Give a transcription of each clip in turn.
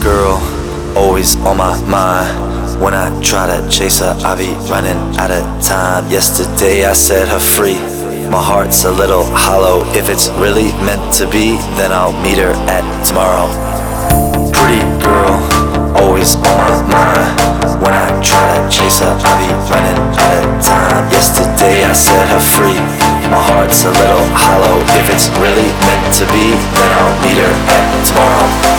girl, always on my mind. When I try to chase her, I be running out of time. Yesterday I set her free. My heart's a little hollow. If it's really meant to be, then I'll meet her at tomorrow. Pretty girl, always on my mind. When I try to chase her, I be running out of time. Yesterday I set her free. My heart's a little hollow. If it's really meant to be, then I'll meet her at tomorrow.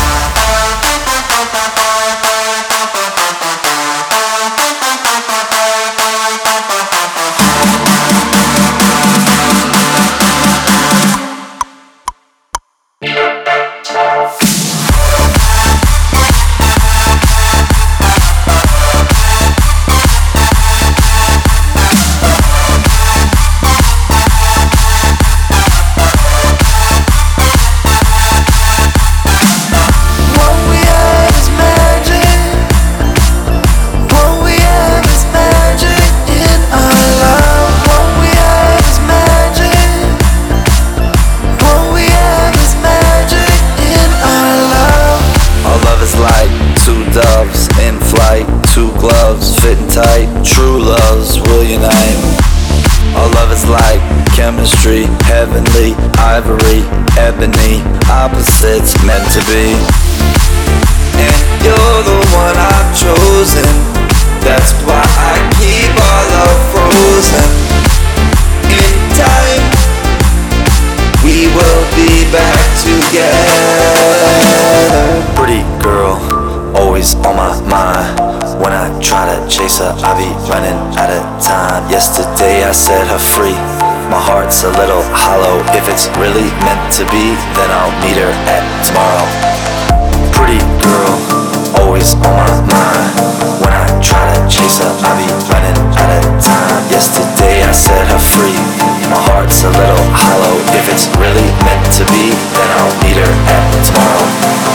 Doves in flight, two gloves fitting tight. True loves will unite. Our love is like chemistry, heavenly, ivory, ebony, opposites meant to be. And you're the one I've chosen. That's why I keep our love frozen. In time, we will be back together. Pretty girl, always on my mind. When I try to chase her, I be running out of time. Yesterday I set her free. My heart's a little hollow. If it's really meant to be, then I'll meet her at tomorrow. Pretty girl, always on my mind. When I try to chase her, I be running out of time. Yesterday I set her free. My heart's a little hollow. If it's really meant to be, then I'll meet her at tomorrow.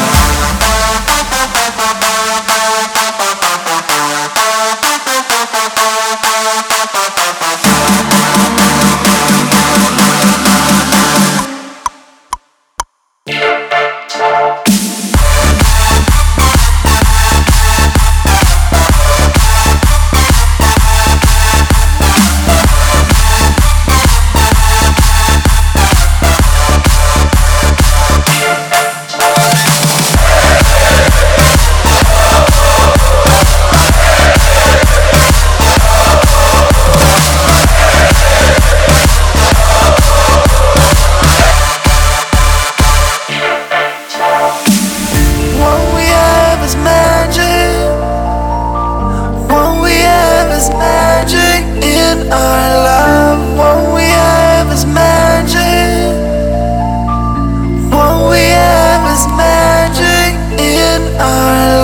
Magic in our love. What we have is magic. What we have is magic in our love.